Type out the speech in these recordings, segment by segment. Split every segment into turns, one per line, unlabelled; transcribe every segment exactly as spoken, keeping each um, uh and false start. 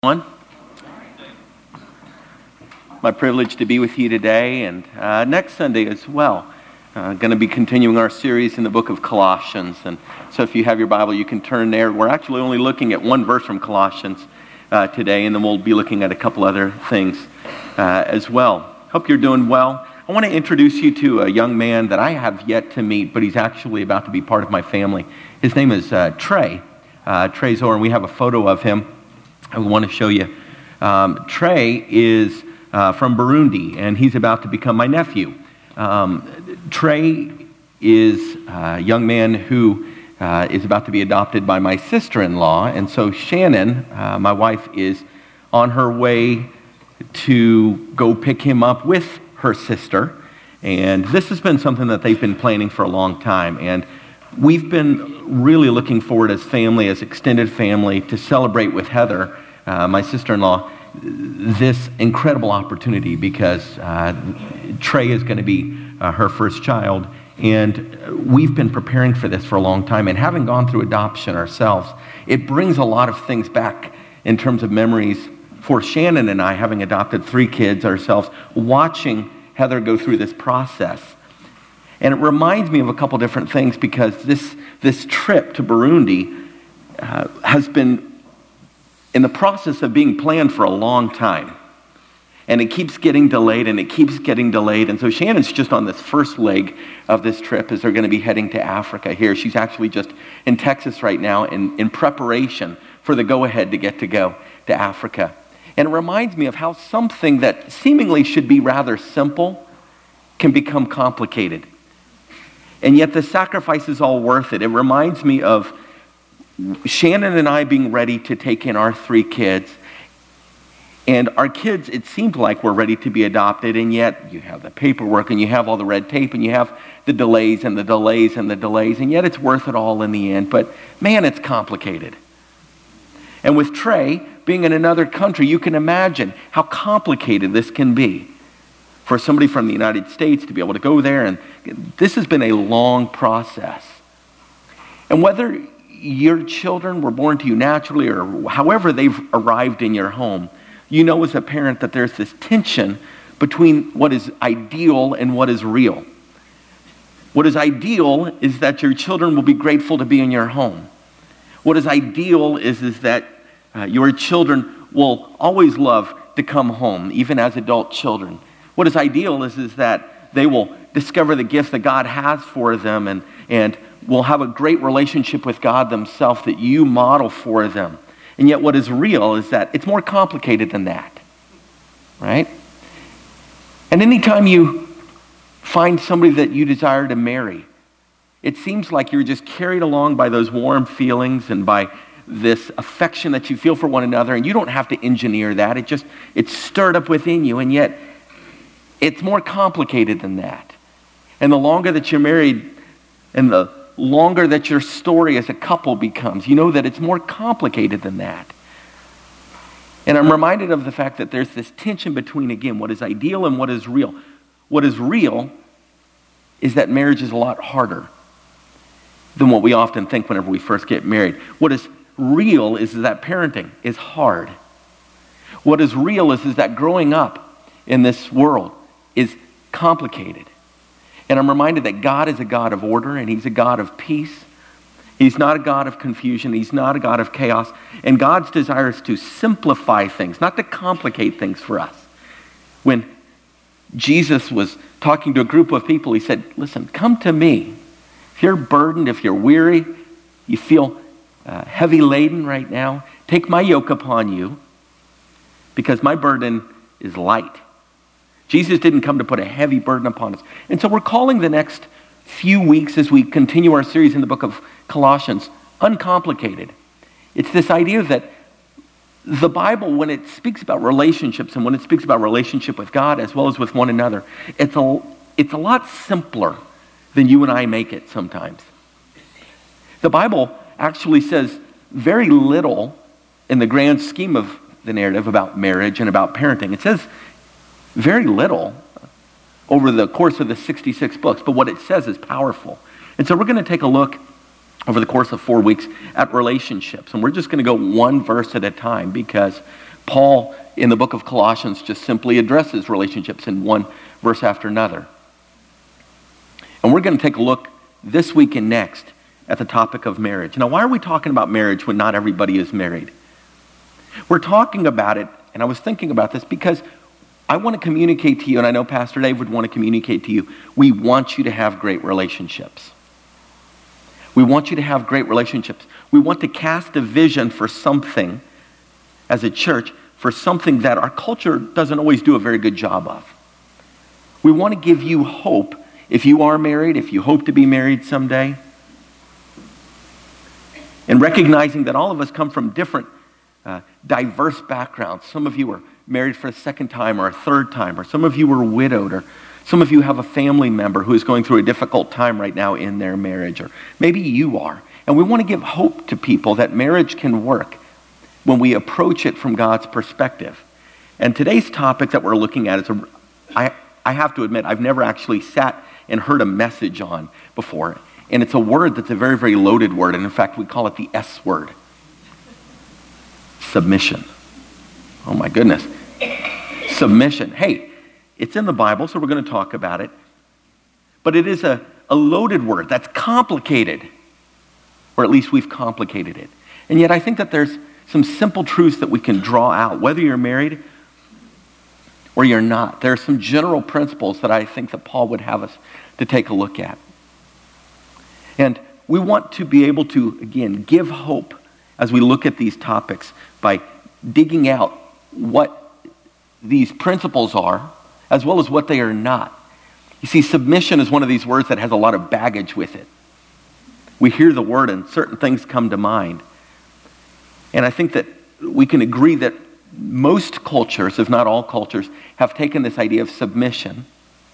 One. My privilege to be with you today and uh, next Sunday as well. Uh, going to be continuing our series in the book of Colossians. And so if you have your Bible, you can turn there. We're actually only looking at one verse from Colossians uh, today, and then we'll be looking at a couple other things uh, as well. Hope you're doing well. I want to introduce you to a young man that I have yet to meet, but he's actually about to be part of my family. His name is uh, Trey. Uh, Trey Zorn. We have a photo of him I want to show you. Um, Trey is uh, from Burundi, and he's about to become my nephew. Um, Trey is a young man who uh, is about to be adopted by my sister-in-law, and so Shannon, uh, my wife, is on her way to go pick him up with her sister, and this has been something that they've been planning for a long time, and we've been really looking forward as family, as extended family, to celebrate with Heather, uh, my sister-in-law, this incredible opportunity because uh, Trey is going to be uh, her first child. And we've been preparing for this for a long time. And having gone through adoption ourselves, it brings a lot of things back in terms of memories for Shannon and I, having adopted three kids ourselves, watching Heather go through this process. And it reminds me of a couple different things because this, this trip to Burundi uh, has been in the process of being planned for a long time. And it keeps getting delayed and it keeps getting delayed. And so Shannon's just on this first leg of this trip as they're going to be heading to Africa here. She's actually just in Texas right now in, in preparation for the go-ahead to get to go to Africa. And it reminds me of how something that seemingly should be rather simple can become complicated. And yet the sacrifice is all worth it. It reminds me of Shannon and I being ready to take in our three kids. And our kids, it seemed like we're ready to be adopted, and yet you have the paperwork and you have all the red tape and you have the delays and the delays and the delays, and yet it's worth it all in the end. But man, it's complicated. And with Trey being in another country, you can imagine how complicated this can be for somebody from the United States to be able to go there. And this has been a long process. And whether your children were born to you naturally or however they've arrived in your home, you know as a parent that there's this tension between what is ideal and what is real. What is ideal is that your children will be grateful to be in your home. What is ideal is, is that uh, your children will always love to come home, even as adult children. What is ideal is, is that they will discover the gifts that God has for them and, and will have a great relationship with God themselves that you model for them. And yet what is real is that it's more complicated than that, right? And anytime you find somebody that you desire to marry, it seems like you're just carried along by those warm feelings and by this affection that you feel for one another, and you don't have to engineer that. It just, it's stirred up within you, and yet it's more complicated than that. And the longer that you're married and the longer that your story as a couple becomes, you know that it's more complicated than that. And I'm reminded of the fact that there's this tension between, again, what is ideal and what is real. What is real is that marriage is a lot harder than what we often think whenever we first get married. What is real is that parenting is hard. What is real is, is that growing up in this world is complicated. And I'm reminded that God is a God of order and He's a God of peace. He's not a God of confusion. He's not a God of chaos. And God's desire is to simplify things, not to complicate things for us. When Jesus was talking to a group of people, He said, listen, come to me. If you're burdened, if you're weary, you feel uh, heavy laden right now, take my yoke upon you because my burden is light. Jesus didn't come to put a heavy burden upon us. And so we're calling the next few weeks as we continue our series in the book of Colossians, uncomplicated. It's this idea that the Bible, when it speaks about relationships and when it speaks about relationship with God as well as with one another, it's a, it's a lot simpler than you and I make it sometimes. The Bible actually says very little in the grand scheme of the narrative about marriage and about parenting. It says very little over the course of the sixty-six books, but what it says is powerful. And so we're going to take a look over the course of four weeks at relationships. And we're just going to go one verse at a time because Paul, in the book of Colossians, just simply addresses relationships in one verse after another. And we're going to take a look this week and next at the topic of marriage. Now, why are we talking about marriage when not everybody is married? We're talking about it, and I was thinking about this because I want to communicate to you, and I know Pastor Dave would want to communicate to you, we want you to have great relationships. We want you to have great relationships. We want to cast a vision for something as a church, for something that our culture doesn't always do a very good job of. We want to give you hope if you are married, if you hope to be married someday. And recognizing that all of us come from different, uh, diverse backgrounds. Some of you are married for a second time or a third time, or some of you are widowed, or some of you have a family member who is going through a difficult time right now in their marriage, or maybe you are. And we want to give hope to people that marriage can work when we approach it from God's perspective. And today's topic that we're looking at is, a, I, I have to admit, I've never actually sat and heard a message on before. And it's a word that's a very, very loaded word. And in fact, we call it the S word. Submission. Oh my goodness. Submission. Hey, it's in the Bible, so we're going to talk about it. But it is a, a loaded word that's complicated. Or at least we've complicated it. And yet I think that there's some simple truths that we can draw out, whether you're married or you're not. There are some general principles that I think that Paul would have us to take a look at. And we want to be able to, again, give hope as we look at these topics by digging out what these principles are, as well as what they are not. You see, submission is one of these words that has a lot of baggage with it. We hear the word and certain things come to mind. And I think that we can agree that most cultures, if not all cultures, have taken this idea of submission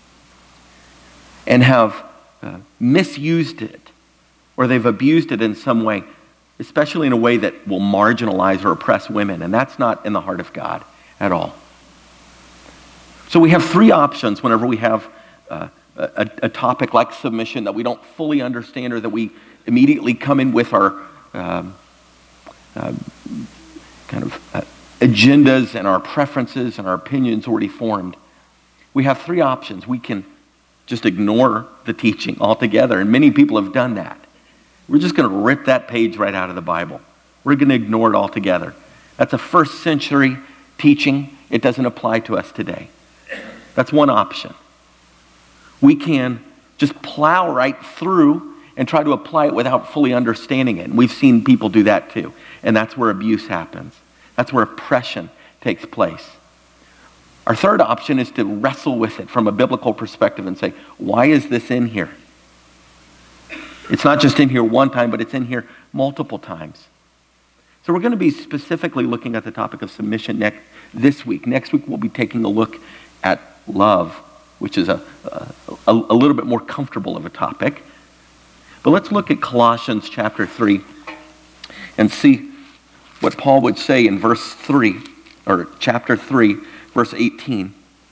and have uh, misused it, or they've abused it in some way, especially in a way that will marginalize or oppress women. And that's not in the heart of God at all. So we have three options whenever we have uh, a, a topic like submission that we don't fully understand, or that we immediately come in with our um, uh, kind of uh, agendas and our preferences and our opinions already formed. We have three options. We can just ignore the teaching altogether, and many people have done that. We're just going to rip that page right out of the Bible. We're going to ignore it altogether. That's a first century teaching. It doesn't apply to us today. That's one option. We can just plow right through and try to apply it without fully understanding it. And we've seen people do that too. And that's where abuse happens. That's where oppression takes place. Our third option is to wrestle with it from a biblical perspective and say, why is this in here? It's not just in here one time, but it's in here multiple times. So we're going to be specifically looking at the topic of submission next, this week. Next week we'll be taking a look at love, which is a, a, a little bit more comfortable of a topic. But let's look at Colossians chapter three and see what Paul would say in verse three, or chapter three, verse eighteen.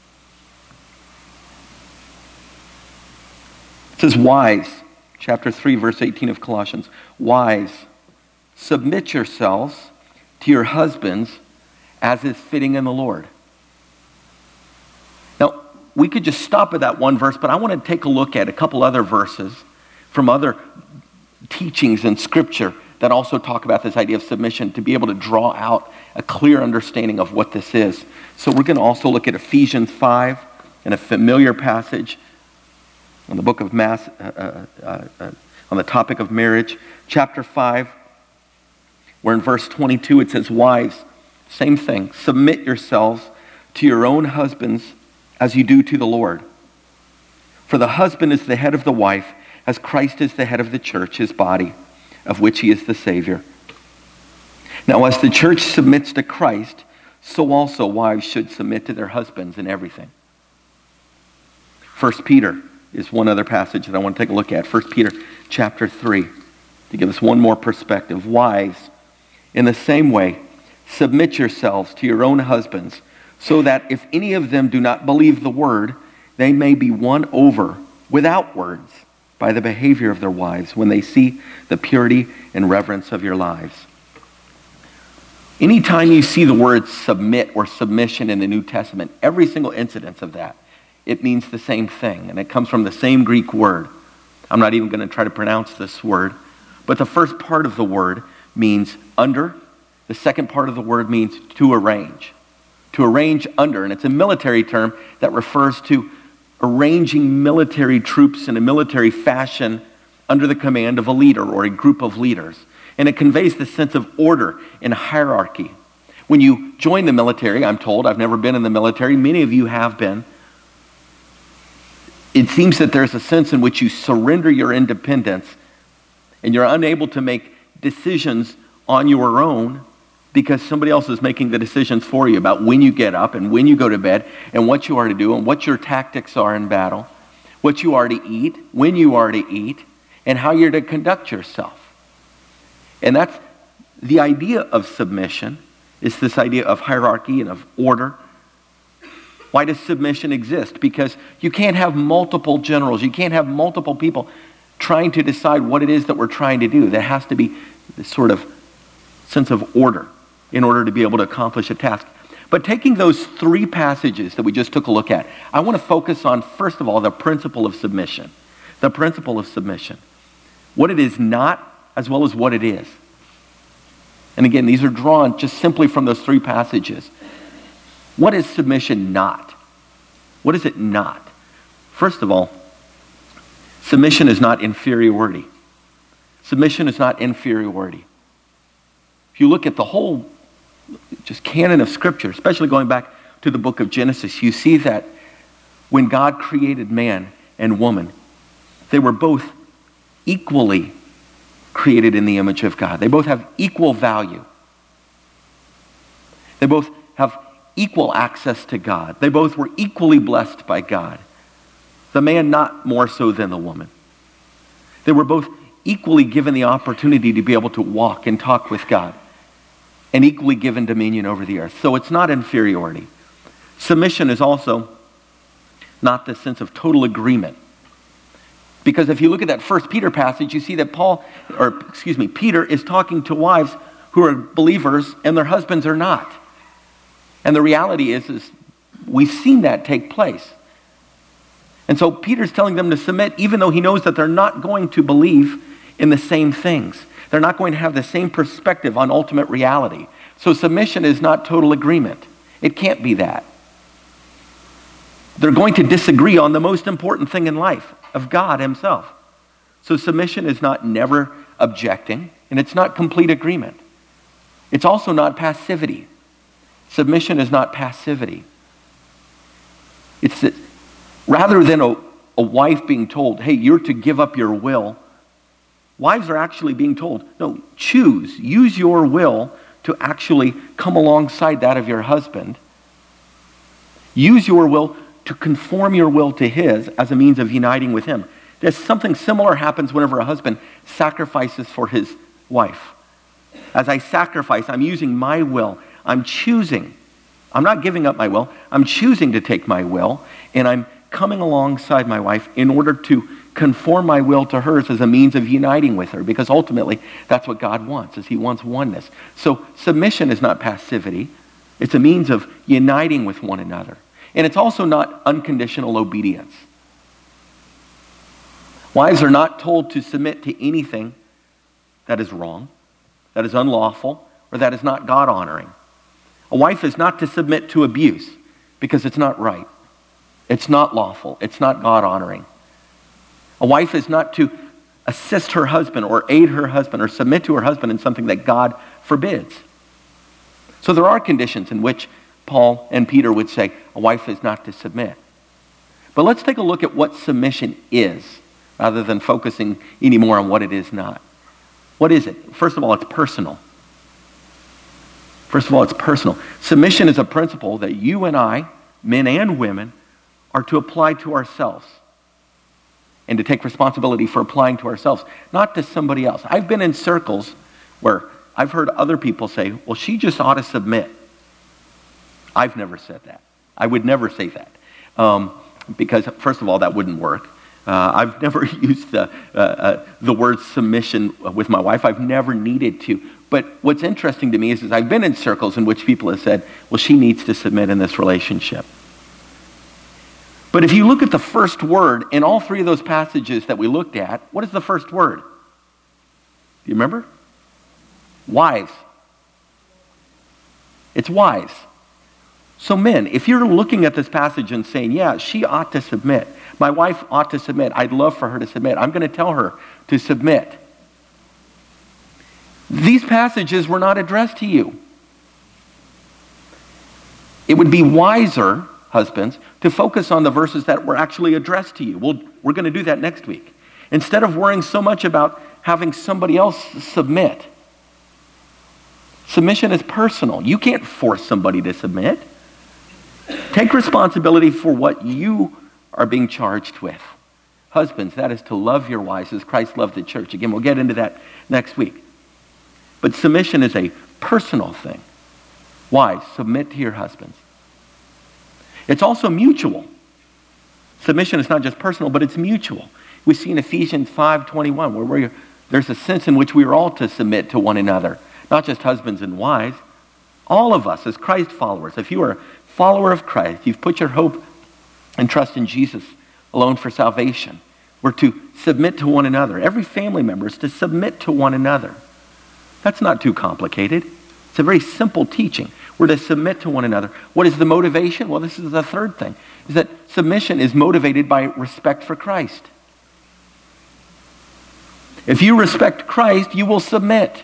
It says, "Wives," chapter three, verse eighteen of Colossians, "Wives, submit yourselves to your husbands as is fitting in the Lord." Now, we could just stop at that one verse, but I want to take a look at a couple other verses from other teachings in Scripture that also talk about this idea of submission, to be able to draw out a clear understanding of what this is. So we're going to also look at Ephesians five, in a familiar passage on the book of Mass, uh, uh, uh, on the topic of marriage. Chapter five, where in verse twenty-two it says, "Wives, same thing, submit yourselves to your own husbands as you do to the Lord. For the husband is the head of the wife, as Christ is the head of the church, his body, of which he is the Savior. Now, as the church submits to Christ, so also wives should submit to their husbands in everything." First Peter is one other passage that I want to take a look at. First Peter chapter three, to give us one more perspective. "Wives, in the same way, submit yourselves to your own husbands, so that if any of them do not believe the word, they may be won over without words by the behavior of their wives when they see the purity and reverence of your lives." Anytime you see the word submit or submission in the New Testament, every single incidence of that, it means the same thing, and it comes from the same Greek word. I'm not even going to try to pronounce this word, but the first part of the word means under. The second part of the word means to arrange. To arrange under, and it's a military term that refers to arranging military troops in a military fashion under the command of a leader or a group of leaders. And it conveys the sense of order and hierarchy. When you join the military, I'm told, I've never been in the military, many of you have been, it seems that there's a sense in which you surrender your independence and you're unable to make decisions on your own because somebody else is making the decisions for you about when you get up and when you go to bed and what you are to do and what your tactics are in battle, what you are to eat, when you are to eat, and how you're to conduct yourself. And that's the idea of submission, is this idea of hierarchy and of order. Why does submission exist? Because you can't have multiple generals. You can't have multiple people trying to decide what it is that we're trying to do. There has to be this sort of sense of order in order to be able to accomplish a task. But taking those three passages that we just took a look at, I want to focus on, first of all, the principle of submission. The principle of submission. What it is not, as well as what it is. And again, these are drawn just simply from those three passages. What is submission not? What is it not? First of all, submission is not inferiority. Submission is not inferiority. If you look at the whole just canon of Scripture, especially going back to the book of Genesis, you see that when God created man and woman, they were both equally created in the image of God. They both have equal value. They both have equal access to God. They both were equally blessed by God. The man not more so than the woman. They were both equally given the opportunity to be able to walk and talk with God, and equally given dominion over the earth. So it's not inferiority. Submission is also not the sense of total agreement. Because if you look at that First Peter passage, you see that Paul, or excuse me, Peter is talking to wives who are believers and their husbands are not. And the reality is, is we've seen that take place. And so Peter's telling them to submit even though he knows that they're not going to believe in the same things. They're not going to have the same perspective on ultimate reality. So submission is not total agreement. It can't be that. They're going to disagree on the most important thing in life, of God himself. So submission is not never objecting, and it's not complete agreement. It's also not passivity. Submission is not passivity. It's that rather than a, a wife being told, hey, you're to give up your will, wives are actually being told, no, choose, use your will to actually come alongside that of your husband. Use your will to conform your will to his as a means of uniting with him. There's something similar happens whenever a husband sacrifices for his wife. As I sacrifice, I'm using my will. I'm choosing. I'm not giving up my will. I'm choosing to take my will, and I'm coming alongside my wife in order to conform my will to hers as a means of uniting with her, because ultimately that's what God wants, is he wants oneness. So submission is not passivity. It's a means of uniting with one another. And it's also not unconditional obedience. Wives are not told to submit to anything that is wrong, that is unlawful, or that is not God-honoring. A wife is not to submit to abuse because it's not right. It's not lawful. It's not God-honoring. A wife is not to assist her husband or aid her husband or submit to her husband in something that God forbids. So there are conditions in which Paul and Peter would say a wife is not to submit. But let's take a look at what submission is rather than focusing any more on what it is not. What is it? First of all, it's personal. First of all, it's personal. Submission is a principle that you and I, men and women, are to apply to ourselves and to take responsibility for applying to ourselves, not to somebody else. I've been in circles where I've heard other people say, well, she just ought to submit. I've never said that. I would never say that. Um, because, first of all, that wouldn't work. Uh, I've never used the, uh, uh, the word submission with my wife. I've never needed to. But what's interesting to me is, is I've been in circles in which people have said, well, she needs to submit in this relationship. But if you look at the first word in all three of those passages that we looked at, what is the first word? Do you remember? Wise. It's wise. So men, if you're looking at this passage and saying, yeah, she ought to submit, my wife ought to submit, I'd love for her to submit, I'm going to tell her to submit. These passages were not addressed to you. It would be wiser, husbands, to focus on the verses that were actually addressed to you. Well, we're going to do that next week. Instead of worrying so much about having somebody else submit. Submission is personal. You can't force somebody to submit. Take responsibility for what you are being charged with. Husbands, that is to love your wives as Christ loved the church. Again, we'll get into that next week. But submission is a personal thing. Wives, submit to your husbands. It's also mutual. Submission is not just personal, but it's mutual. We see in Ephesians five twenty-one where we're, there's a sense in which we are all to submit to one another. Not just husbands and wives. All of us as Christ followers. If you are a follower of Christ, you've put your hope and trust in Jesus alone for salvation. We're to submit to one another. Every family member is to submit to one another. That's not too complicated. It's a very simple teaching. We're to submit to one another. What is the motivation? Well, this is the third thing, is that submission is motivated by respect for Christ. If you respect Christ, you will submit.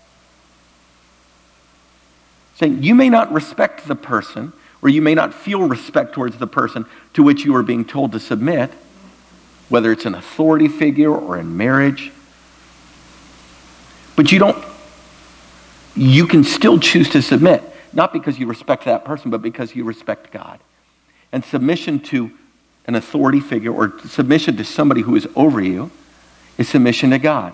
Saying you may not respect the person, or you may not feel respect towards the person to which you are being told to submit, whether it's an authority figure or in marriage. But you don't, you can still choose to submit, not because you respect that person, but because you respect God. And submission to an authority figure or submission to somebody who is over you is submission to God.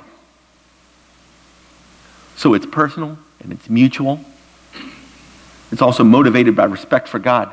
So it's personal and it's mutual. It's also motivated by respect for God.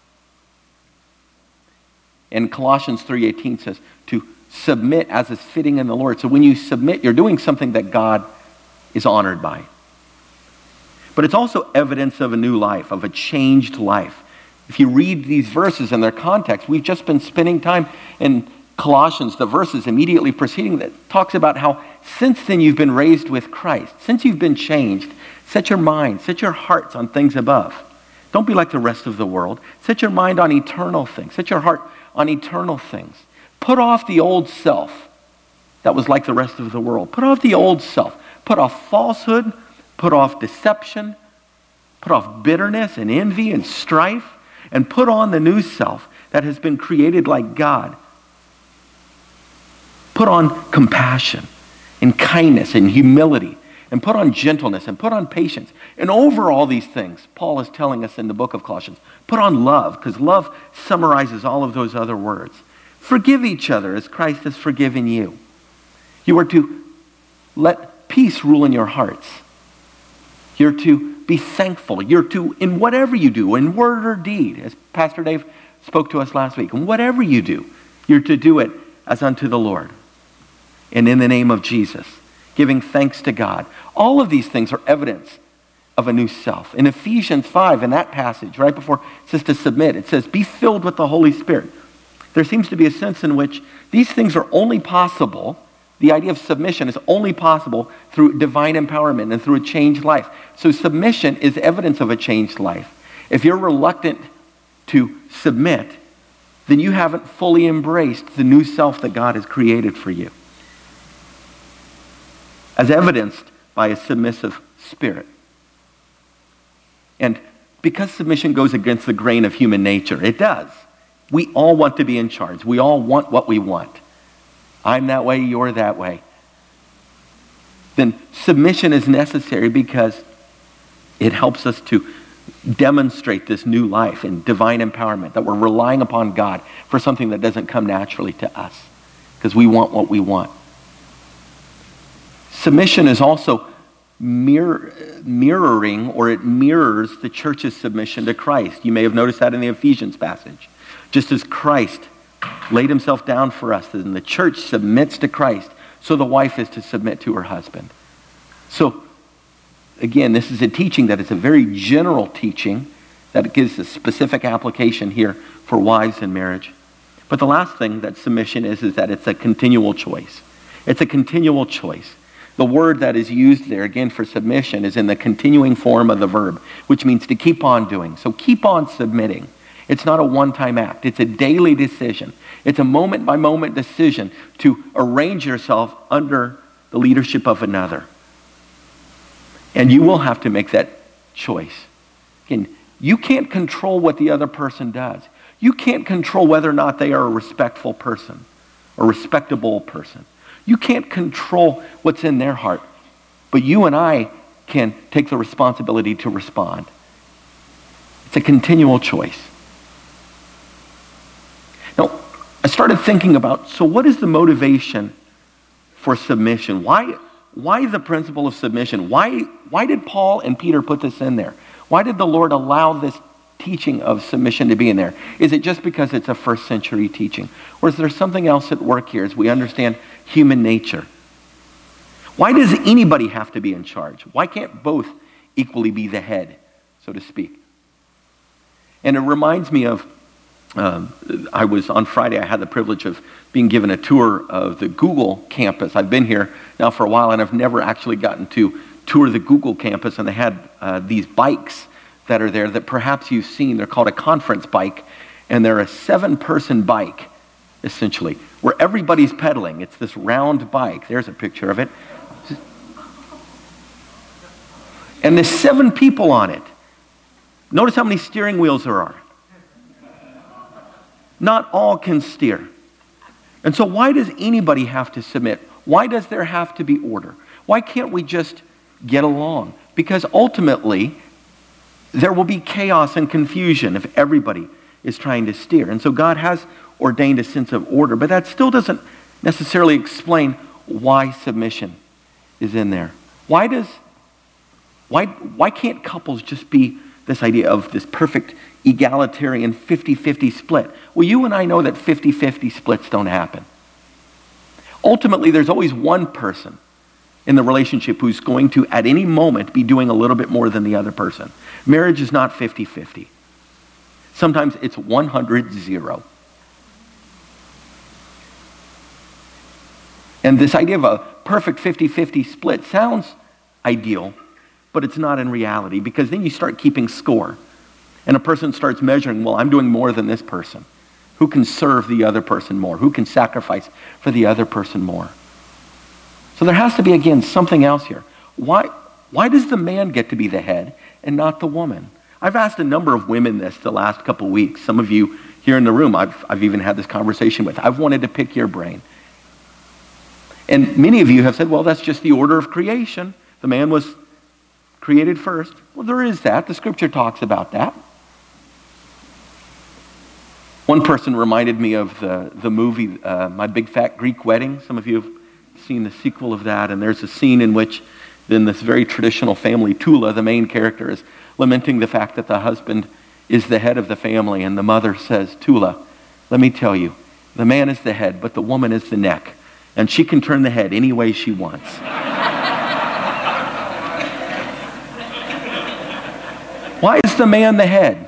And Colossians three eighteen says to submit as is fitting in the Lord. So when you submit, you're doing something that God is honored by. But it's also evidence of a new life, of a changed life. If you read these verses in their context, we've just been spending time in Colossians, the verses immediately preceding that talks about how since then you've been raised with Christ. Since you've been changed, set your mind, set your hearts on things above. Don't be like the rest of the world. Set your mind on eternal things. Set your heart on eternal things. Put off the old self that was like the rest of the world. Put off the old self. Put off falsehood. Put off deception. Put off bitterness and envy and strife. And put on the new self that has been created like God. Put on compassion and kindness and humility. And put on gentleness and put on patience. And over all these things, Paul is telling us in the book of Colossians, put on love, because love summarizes all of those other words. Forgive each other as Christ has forgiven you. You are to let peace rule in your hearts. You're to be thankful. You're to, in whatever you do, in word or deed, as Pastor Dave spoke to us last week, in whatever you do, you're to do it as unto the Lord. And in the name of Jesus, giving thanks to God. All of these things are evidence of a new self. In Ephesians five, in that passage, right before it says to submit, it says, be filled with the Holy Spirit. There seems to be a sense in which these things are only possible, the idea of submission is only possible through divine empowerment and through a changed life. So submission is evidence of a changed life. If you're reluctant to submit, then you haven't fully embraced the new self that God has created for you, as evidenced by a submissive spirit. And because submission goes against the grain of human nature, it does. We all want to be in charge. We all want what we want. I'm that way, you're that way. Then submission is necessary because it helps us to demonstrate this new life and divine empowerment, that we're relying upon God for something that doesn't come naturally to us because we want what we want. Submission is also mirror, mirroring, or it mirrors the church's submission to Christ. You may have noticed that in the Ephesians passage. Just as Christ laid himself down for us, and the church submits to Christ, so the wife is to submit to her husband. So, again, this is a teaching that is a very general teaching that gives a specific application here for wives in marriage. But the last thing that submission is, is that it's a continual choice. It's a continual choice. The word that is used there, again, for submission is in the continuing form of the verb, which means to keep on doing. So keep on submitting. It's not a one-time act. It's a daily decision. It's a moment-by-moment decision to arrange yourself under the leadership of another. And you will have to make that choice. Again, you can't control what the other person does. You can't control whether or not they are a respectful person, a respectable person. You can't control what's in their heart. But you and I can take the responsibility to respond. It's a continual choice. Now, I started thinking about, so what is the motivation for submission? Why, why the principle of submission? Why, why did Paul and Peter put this in there? Why did the Lord allow this teaching of submission to be in there? Is it just because it's a first century teaching? Or is there something else at work here as we understand human nature? Why does anybody have to be in charge? Why can't both equally be the head, so to speak? And it reminds me of, um, I was on Friday, I had the privilege of being given a tour of the Google campus. I've been here now for a while, and I've never actually gotten to tour the Google campus, and they had uh, these bikes that are there that perhaps you've seen. They're called a conference bike, and they're a seven-person bike, essentially, where everybody's pedaling. It's this round bike. There's a picture of it. And there's seven people on it. Notice how many steering wheels there are. Not all can steer. And so why does anybody have to submit? Why does there have to be order? Why can't we just get along? Because ultimately, there will be chaos and confusion if everybody is trying to steer. And so God has ordained a sense of order, but that still doesn't necessarily explain why submission is in there. Why does, why, why can't couples just be this idea of this perfect egalitarian fifty-fifty split? Well, you and I know that fifty-fifty splits don't happen. Ultimately, there's always one person in the relationship who's going to, at any moment, be doing a little bit more than the other person. Marriage is not fifty-fifty. Sometimes it's one hundred zero. And this idea of a perfect fifty-fifty split sounds ideal, but it's not in reality, because then you start keeping score. And a person starts measuring, well, I'm doing more than this person. Who can serve the other person more? Who can sacrifice for the other person more? So there has to be, again, something else here. Why, why does the man get to be the head and not the woman? I've asked a number of women this the last couple of weeks. Some of you here in the room, I've, I've even had this conversation with. I've wanted to pick your brain. And many of you have said, well, that's just the order of creation. The man was created first. Well, there is that. The scripture talks about that. One person reminded me of the, the movie, uh, My Big Fat Greek Wedding. Some of you have seen the sequel of that, and there's a scene in which then this very traditional family, Tula, the main character, is lamenting the fact that the husband is the head of the family, and the mother says, Tula, let me tell you, the man is the head, but the woman is the neck, and she can turn the head any way she wants. Why is the man the head?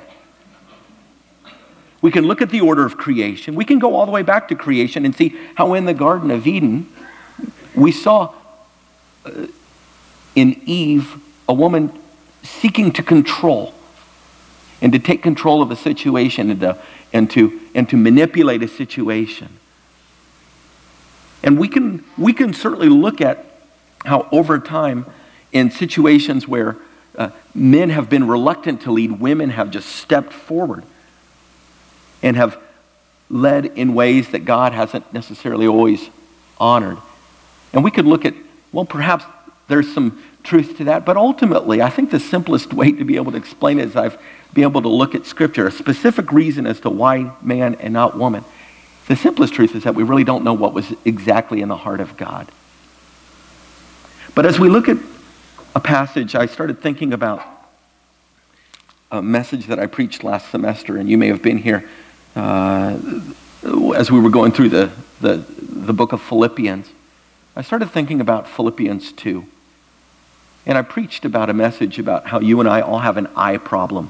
We can look at the order of creation. We can go all the way back to creation and see how in the Garden of Eden, we saw uh, in Eve a woman seeking to control and to take control of a situation and to, and to, and to manipulate a situation. And we can, we can certainly look at how over time in situations where uh, men have been reluctant to lead, women have just stepped forward and have led in ways that God hasn't necessarily always honored. And we could look at, well, perhaps there's some truth to that, but ultimately, I think the simplest way to be able to explain it is I've been able to look at Scripture, a specific reason as to why man and not woman. The simplest truth is that we really don't know what was exactly in the heart of God. But as we look at a passage, I started thinking about a message that I preached last semester, and you may have been here. Uh, as we were going through the, the, the book of Philippians, I started thinking about Philippians two. And I preached about a message about how you and I all have an I problem.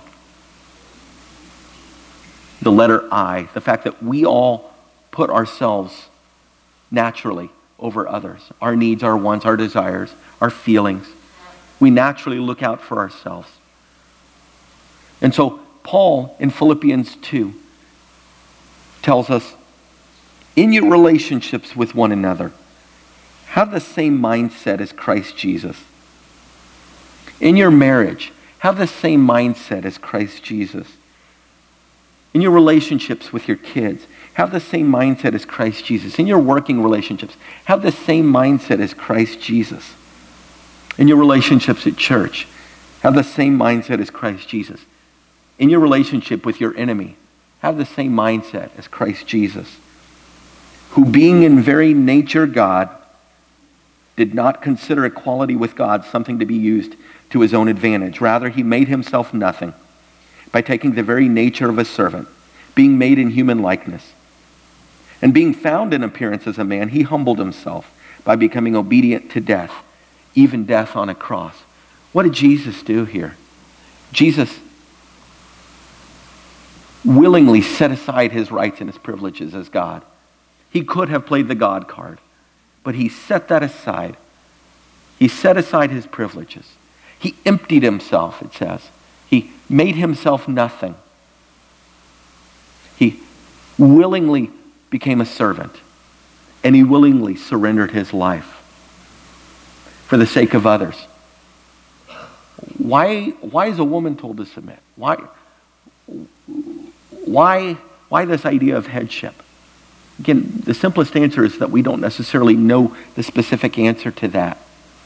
The letter I, the fact that we all put ourselves naturally over others. Our needs, our wants, our desires, our feelings. We naturally look out for ourselves. And so Paul in Philippians two tells us, in your relationships with one another, have the same mindset as Christ Jesus. In your marriage, have the same mindset as Christ Jesus. In your relationships with your kids, have the same mindset as Christ Jesus. In your working relationships, have the same mindset as Christ Jesus. In your relationships at church, have the same mindset as Christ Jesus. In your relationship with your enemy, have the same mindset as Christ Jesus, who being in very nature God, did not consider equality with God something to be used to his own advantage. Rather, he made himself nothing by taking the very nature of a servant, being made in human likeness. And being found in appearance as a man, he humbled himself by becoming obedient to death, even death on a cross. What did Jesus do here? Jesus willingly set aside his rights and his privileges as God. He could have played the God card, but he set that aside. He set aside his privileges. He emptied himself, it says. He made himself nothing. He willingly became a servant, and he willingly surrendered his life for the sake of others. Why, why is a woman told to submit? Why, why, why this idea of headship? Again, the simplest answer is that we don't necessarily know the specific answer to that.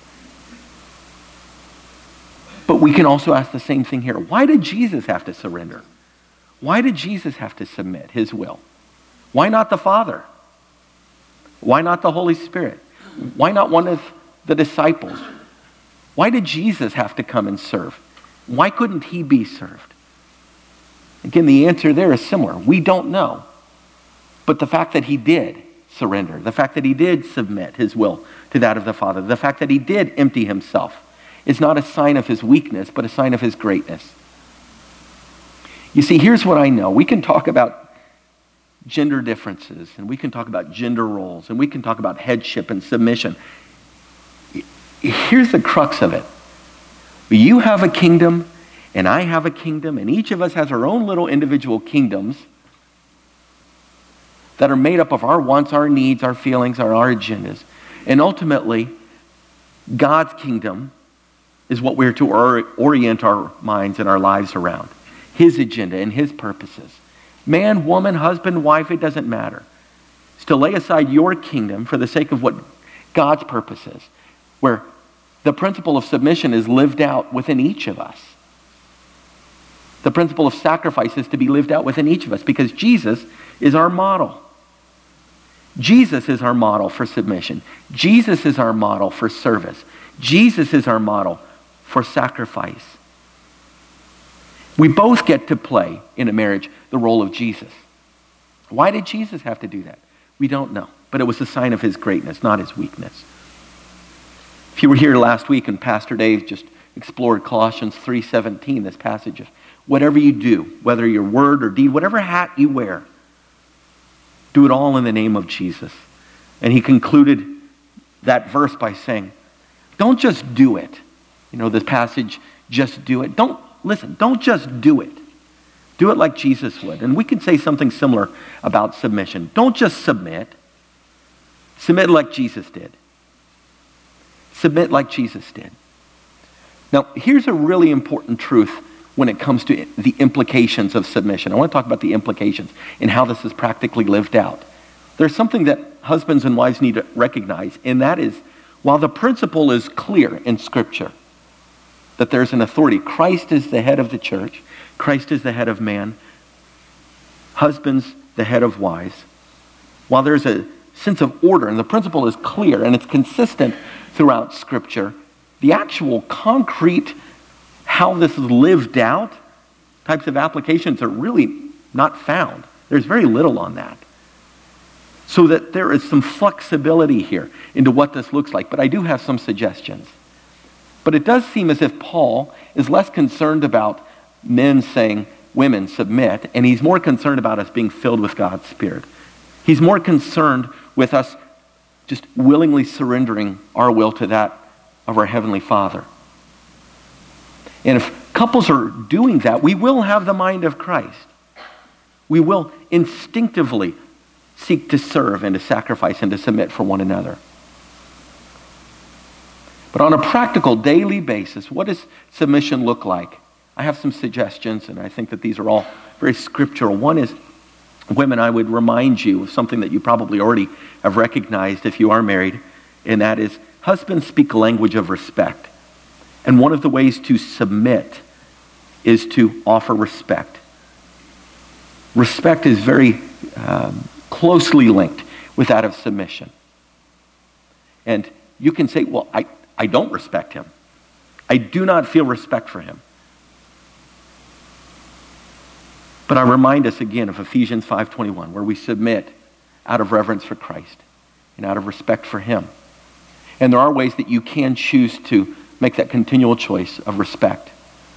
But we can also ask the same thing here. Why did Jesus have to surrender? Why did Jesus have to submit his will? Why not the Father? Why not the Holy Spirit? Why not one of the disciples? Why did Jesus have to come and serve? Why couldn't he be served? Again, the answer there is similar. We don't know. But the fact that he did surrender, the fact that he did submit his will to that of the Father, the fact that he did empty himself is not a sign of his weakness, but a sign of his greatness. You see, here's what I know. We can talk about gender differences, and we can talk about gender roles, and we can talk about headship and submission. Here's the crux of it. You have a kingdom, and I have a kingdom, and each of us has our own little individual kingdoms that are made up of our wants, our needs, our feelings, our, our agendas. And ultimately, God's kingdom is what we're to or, orient our minds and our lives around. His agenda and his purposes. Man, woman, husband, wife, it doesn't matter. It's to lay aside your kingdom for the sake of what God's purpose is, where the principle of submission is lived out within each of us. The principle of sacrifice is to be lived out within each of us because Jesus is our model. Jesus is our model for submission. Jesus is our model for service. Jesus is our model for sacrifice. We both get to play in a marriage the role of Jesus. Why did Jesus have to do that? We don't know, but it was a sign of his greatness, not his weakness. If you were here last week and Pastor Dave just explored Colossians three seventeen, this passage of whatever you do, whether your word or deed, whatever hat you wear, do it all in the name of Jesus. And he concluded that verse by saying, don't just do it. You know, this passage, just do it. Don't, listen, don't just do it. Do it like Jesus would. And we can say something similar about submission. Don't just submit. Submit like Jesus did. Submit like Jesus did. Now, here's a really important truth when it comes to the implications of submission. I want to talk about the implications and how this is practically lived out. There's something that husbands and wives need to recognize, and that is, while the principle is clear in Scripture, that there's an authority. Christ is the head of the church. Christ is the head of man. Husbands, the head of wives. While there's a sense of order, and the principle is clear, and it's consistent throughout Scripture, the actual concrete how this is lived out types of applications are really not found. There's very little on that. so that there is some flexibility here into what this looks like. But I do have some suggestions. But it does seem as if Paul is less concerned about men saying, women, submit, and he's more concerned about us being filled with God's Spirit. He's more concerned with us just willingly surrendering our will to that of our Heavenly Father. And if couples are doing that, we will have the mind of Christ. We will instinctively seek to serve and to sacrifice and to submit for one another. But on a practical daily basis, what does submission look like? I have some suggestions, and I think that these are all very scriptural. One is, women, I would remind you of something that you probably already have recognized if you are married, and that is, husbands speak a language of respect. And one of the ways to submit is to offer respect. Respect is very um, closely linked with that of submission. And you can say, well, I, I don't respect him. I do not feel respect for him. But I remind us again of Ephesians five twenty-one, where we submit out of reverence for Christ and out of respect for him. And there are ways that you can choose to make that continual choice of respect.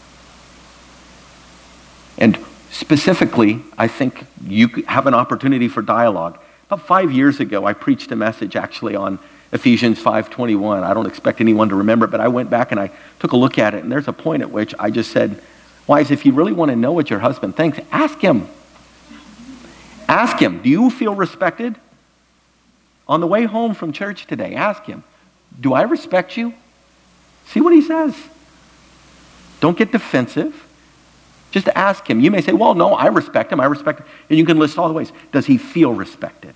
And specifically, I think you have an opportunity for dialogue. About five years ago, I preached a message actually on Ephesians five twenty-one. I don't expect anyone to remember it, but I went back and I took a look at it, and there's a point at which I just said, wives, if you really want to know what your husband thinks, ask him. Ask him, do you feel respected? On the way home from church today, ask him, do I respect you? See what he says. Don't get defensive. Just ask him. You may say, well, no, I respect him, I respect him. And you can list all the ways. Does he feel respected?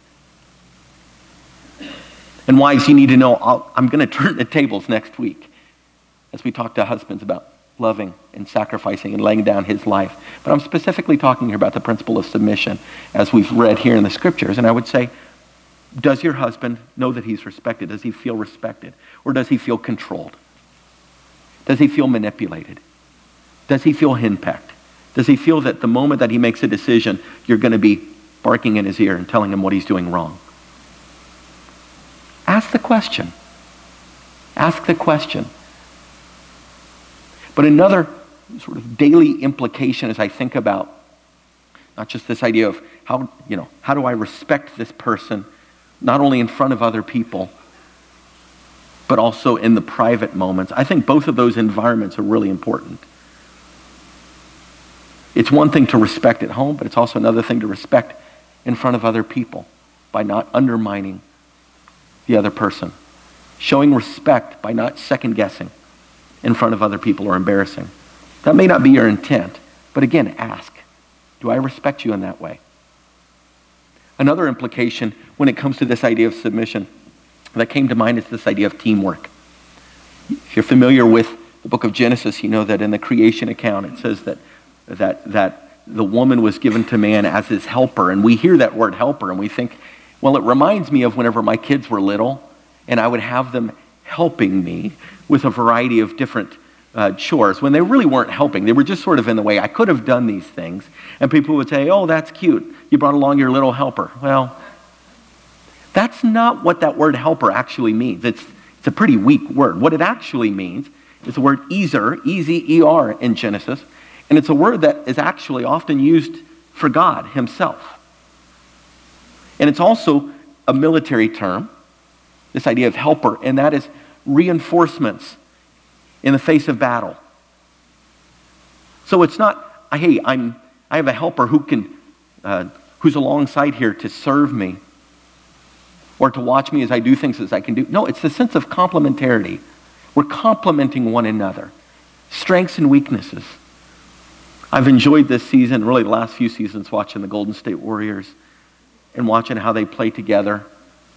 And wives, you need to know, I'll, I'm going to turn the tables next week as we talk to husbands about loving and sacrificing and laying down his life. But I'm specifically talking here about the principle of submission as we've read here in the scriptures. And I would say, does your husband know that he's respected? Does he feel respected? Or does he feel controlled? Does he feel manipulated? Does he feel henpecked? Does he feel that the moment that he makes a decision, you're going to be barking in his ear and telling him what he's doing wrong? Ask the question. Ask the question. But another sort of daily implication as I think about not just this idea of how, you know, how do I respect this person, not only in front of other people, but also in the private moments. I think both of those environments are really important. It's one thing to respect at home, but it's also another thing to respect in front of other people by not undermining the other person. Showing respect by not second guessing in front of other people or embarrassing. That may not be your intent, but again, ask, do I respect you in that way? Another implication when it comes to this idea of submission that came to mind is this idea of teamwork. If you're familiar with the book of Genesis, you know that in the creation account it says that that that the woman was given to man as his helper, and we hear that word helper and we think, well, it reminds me of whenever my kids were little and I would have them helping me with a variety of different uh, chores when they really weren't helping. They were just sort of in the way. I could have done these things. And people would say, oh, that's cute. You brought along your little helper. Well, that's not what that word helper actually means. It's, it's a pretty weak word. What it actually means is the word ezer, E Z E R in Genesis. And it's a word that is actually often used for God himself. And it's also a military term, this idea of helper, and that is reinforcements in the face of battle. So it's not, hey, I'm, I have a helper who can, uh, who's alongside here to serve me or to watch me as I do things as I can do. No, it's the sense of complementarity. We're complementing one another, strengths and weaknesses. I've enjoyed this season, really the last few seasons, watching the Golden State Warriors and watching how they play together.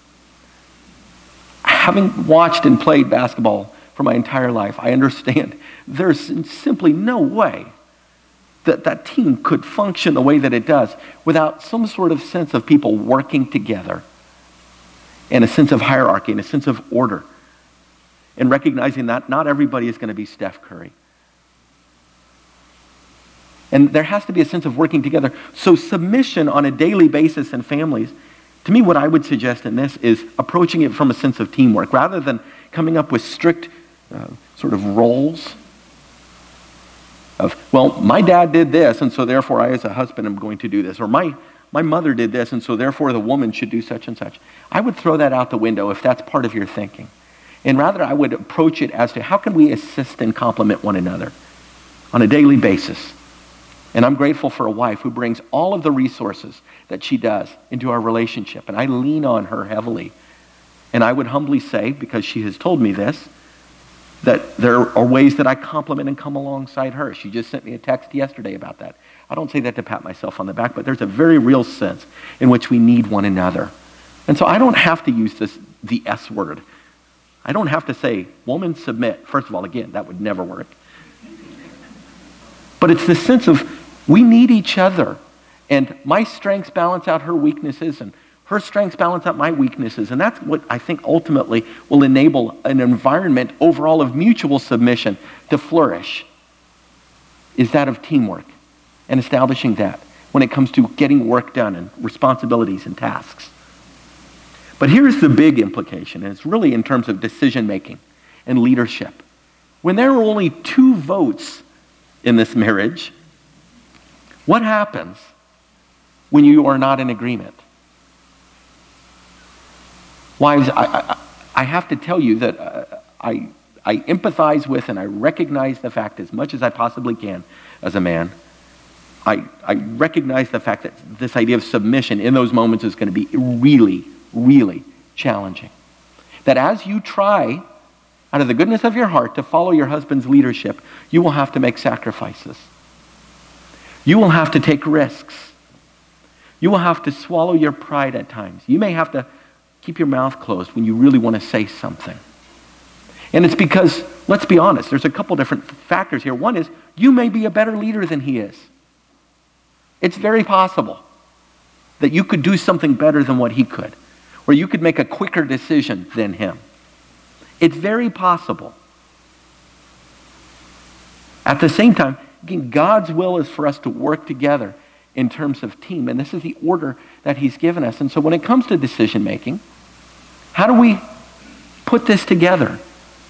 Having watched and played basketball for my entire life, I understand there's simply no way that that team could function the way that it does without some sort of sense of people working together and a sense of hierarchy and a sense of order and recognizing that not everybody is going to be Steph Curry. And there has to be a sense of working together. So submission on a daily basis in families To me, what I would suggest in this is approaching it from a sense of teamwork, rather than coming up with strict uh, sort of roles of, well, my dad did this, and so therefore I as a husband am going to do this, or my, my mother did this, and so therefore the woman should do such and such. I would throw that out the window if that's part of your thinking. And rather, I would approach it as to how can we assist and complement one another on a daily basis. And I'm grateful for a wife who brings all of the resources that she does into our relationship. And I lean on her heavily. And I would humbly say, because she has told me this, that there are ways that I complement and come alongside her. She just sent me a text yesterday about that. I don't say that to pat myself on the back, but there's a very real sense in which we need one another. And so I don't have to use this, the S word. I don't have to say, woman, submit. First of all, again, that would never work. But it's the sense of we need each other. And my strengths balance out her weaknesses, and her strengths balance out my weaknesses. And that's what I think ultimately will enable an environment overall of mutual submission to flourish, is that of teamwork and establishing that when it comes to getting work done and responsibilities and tasks. But here's the big implication, and it's really in terms of decision-making and leadership. When there are only two votes in this marriage, what happens when you are not in agreement? Wives, I, I, I have to tell you that uh, I, I empathize with and I recognize the fact as much as I possibly can as a man. I, I recognize the fact that this idea of submission in those moments is going to be really, really challenging. That as you try, out of the goodness of your heart, to follow your husband's leadership, you will have to make sacrifices. You will have to take risks. You will have to swallow your pride at times. You may have to keep your mouth closed when you really want to say something. And it's because, let's be honest, there's a couple different factors here. One is, you may be a better leader than he is. It's very possible that you could do something better than what he could, or you could make a quicker decision than him. It's very possible. At the same time, again, God's will is for us to work together in terms of team, and this is the order that he's given us. And so when it comes to decision making, how do we put this together?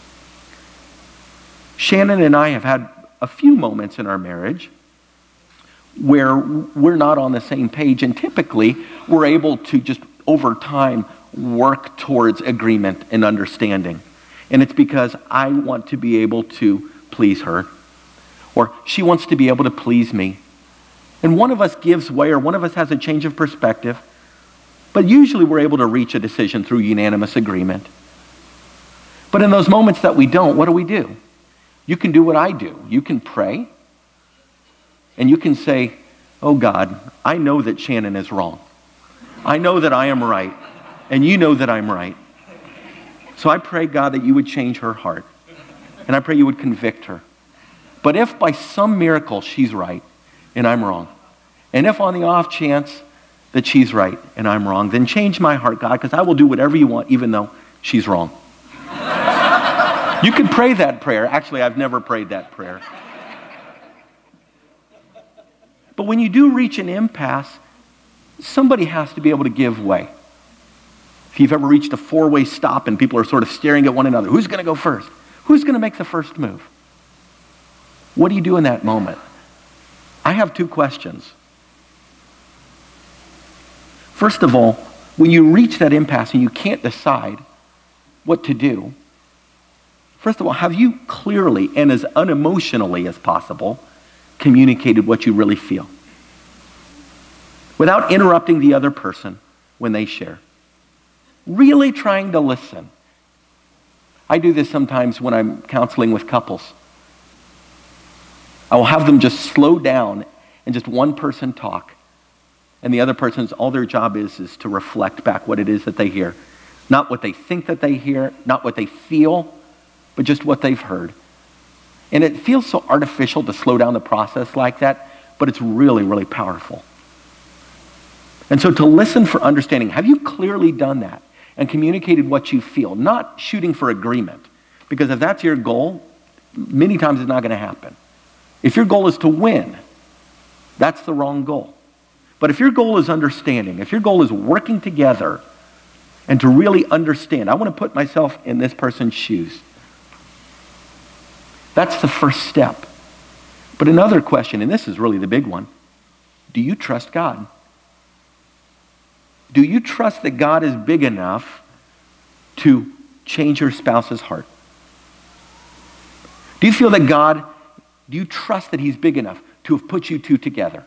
Shannon and I have had a few moments in our marriage where we're not on the same page, and typically we're able to just over time work towards agreement and understanding. And it's because I want to be able to please her, or she wants to be able to please me. And one of us gives way, or one of us has a change of perspective, but usually we're able to reach a decision through unanimous agreement. But in those moments that we don't, what do we do? You can do what I do. You can pray, and you can say, oh God, I know that Shannon is wrong. I know that I am right, and you know that I'm right. So I pray, God, that you would change her heart, and I pray you would convict her. But if by some miracle she's right, and I'm wrong, and if on the off chance that she's right and I'm wrong, then change my heart, God, because I will do whatever you want, even though she's wrong. You can pray that prayer. Actually, I've never prayed that prayer. But when you do reach an impasse, somebody has to be able to give way. If you've ever reached a four-way stop and people are sort of staring at one another, who's going to go first? Who's going to make the first move? What do you do in that moment? I have two questions. First of all, when you reach that impasse and you can't decide what to do, first of all, have you clearly and as unemotionally as possible communicated what you really feel without interrupting the other person when they share? Really trying to listen. I do this sometimes when I'm counseling with couples. I will have them just slow down and just one person talk. And the other person's, all their job is, is to reflect back what it is that they hear. Not what they think that they hear, not what they feel, but just what they've heard. And it feels so artificial to slow down the process like that, but it's really, really powerful. And so to listen for understanding, have you clearly done that and communicated what you feel, not shooting for agreement? Because if that's your goal, many times it's not going to happen. If your goal is to win, that's the wrong goal. But if your goal is understanding, if your goal is working together and to really understand, I want to put myself in this person's shoes. That's the first step. But another question, and this is really the big one, do you trust God? Do you trust that God is big enough to change your spouse's heart? Do you feel that God, do you trust that he's big enough to have put you two together?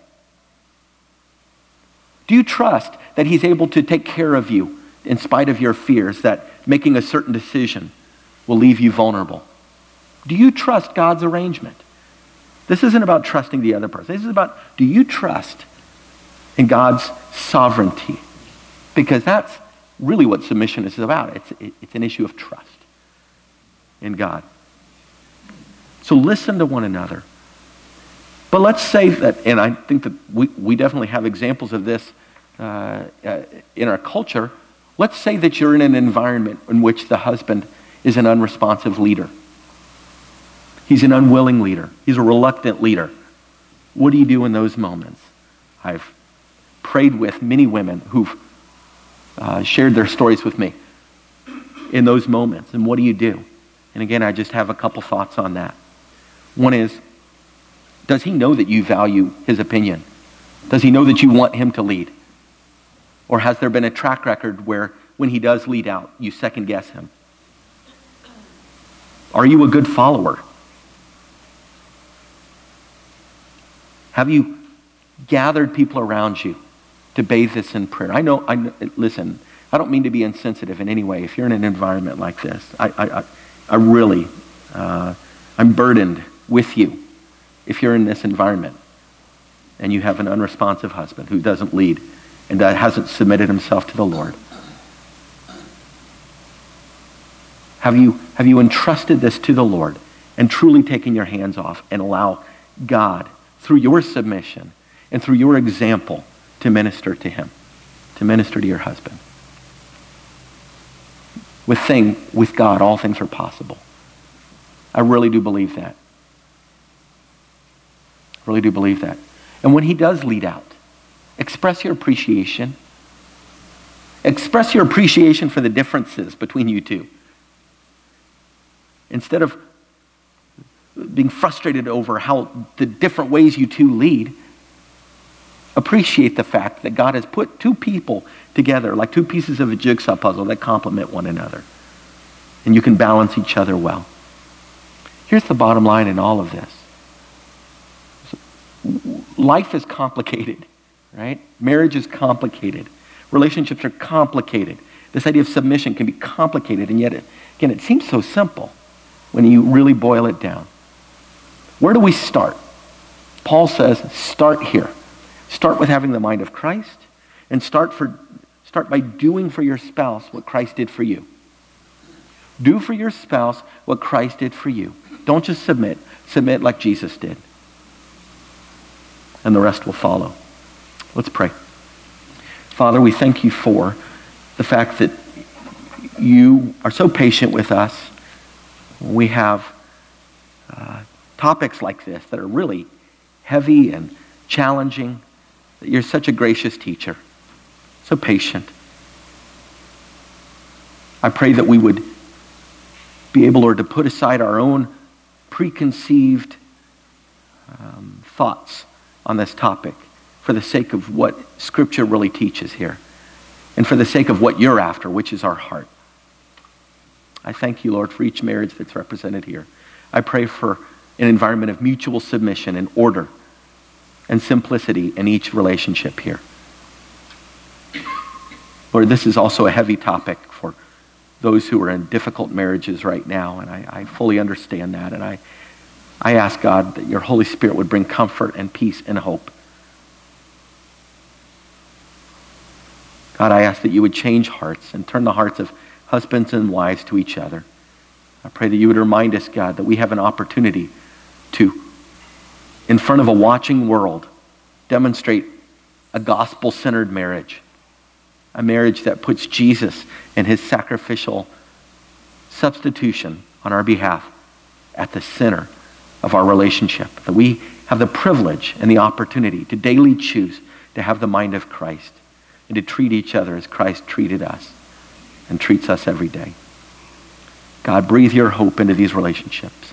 Do you trust that he's able to take care of you in spite of your fears that making a certain decision will leave you vulnerable? Do you trust God's arrangement? This isn't about trusting the other person. This is about, do you trust in God's sovereignty? Because that's really what submission is about. It's, it's an issue of trust in God. So listen to one another. But let's say that, and I think that we, we definitely have examples of this uh, uh, in our culture. Let's say that you're in an environment in which the husband is an unresponsive leader. He's an unwilling leader. He's a reluctant leader. What do you do in those moments? I've prayed with many women who've uh, shared their stories with me in those moments. And what do you do? And again, I just have a couple thoughts on that. One is, does he know that you value his opinion? Does he know that you want him to lead? Or has there been a track record where when he does lead out, you second guess him? Are you a good follower? Have you gathered people around you to bathe this in prayer? I know, I know, listen, I don't mean to be insensitive in any way. If you're in an environment like this, I, I, I really, uh, I'm burdened with you. If you're in this environment and you have an unresponsive husband who doesn't lead and that hasn't submitted himself to the Lord, have you, have you entrusted this to the Lord and truly taken your hands off and allow God, through your submission and through your example, to minister to him, to minister to your husband? With thing, with God, all things are possible. I really do believe that. I really do believe that. And when he does lead out, express your appreciation. Express your appreciation for the differences between you two. Instead of being frustrated over how the different ways you two lead, appreciate the fact that God has put two people together like two pieces of a jigsaw puzzle that complement one another. And you can balance each other well. Here's the bottom line in all of this. Life is complicated, right? Marriage is complicated. Relationships are complicated. This idea of submission can be complicated, and yet, it, again, it seems so simple when you really boil it down. Where do we start? Paul says, start here. Start with having the mind of Christ, and start for start by doing for your spouse what Christ did for you. Do for your spouse what Christ did for you. Don't just submit. Submit like Jesus did. And the rest will follow. Let's pray. Father, we thank you for the fact that you are so patient with us. We have uh, topics like this that are really heavy and challenging. That you're such a gracious teacher, so patient. I pray that we would be able, Lord, to put aside our own preconceived um, thoughts on this topic for the sake of what Scripture really teaches here and for the sake of what you're after, which is our heart. I thank you, Lord, for each marriage that's represented here. I pray for an environment of mutual submission and order and simplicity in each relationship here. Lord, this is also a heavy topic for those who are in difficult marriages right now, and I, I fully understand that. And I, I ask, God, that your Holy Spirit would bring comfort and peace and hope. God, I ask that you would change hearts and turn the hearts of husbands and wives to each other. I pray that you would remind us, God, that we have an opportunity to, in front of a watching world, demonstrate a gospel-centered marriage. A marriage that puts Jesus and his sacrificial substitution on our behalf at the center of our relationship. That we have the privilege and the opportunity to daily choose to have the mind of Christ and to treat each other as Christ treated us and treats us every day. God, breathe your hope into these relationships.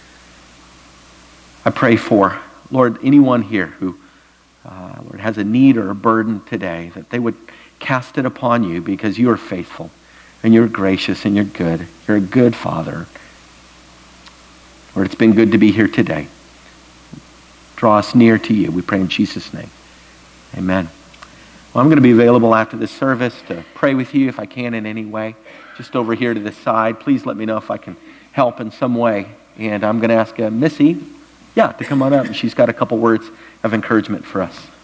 I pray for, Lord, anyone here who uh, Lord, has a need or a burden today, that they would cast it upon you because you are faithful and you're gracious and you're good. You're a good Father. Lord, it's been good to be here today. Draw us near to you. We pray in Jesus' name. Amen. Well, I'm going to be available after this service to pray with you if I can in any way. Just over here to the side. Please let me know if I can help in some way. And I'm going to ask uh, Missy, yeah, to come on up. She's got a couple words of encouragement for us.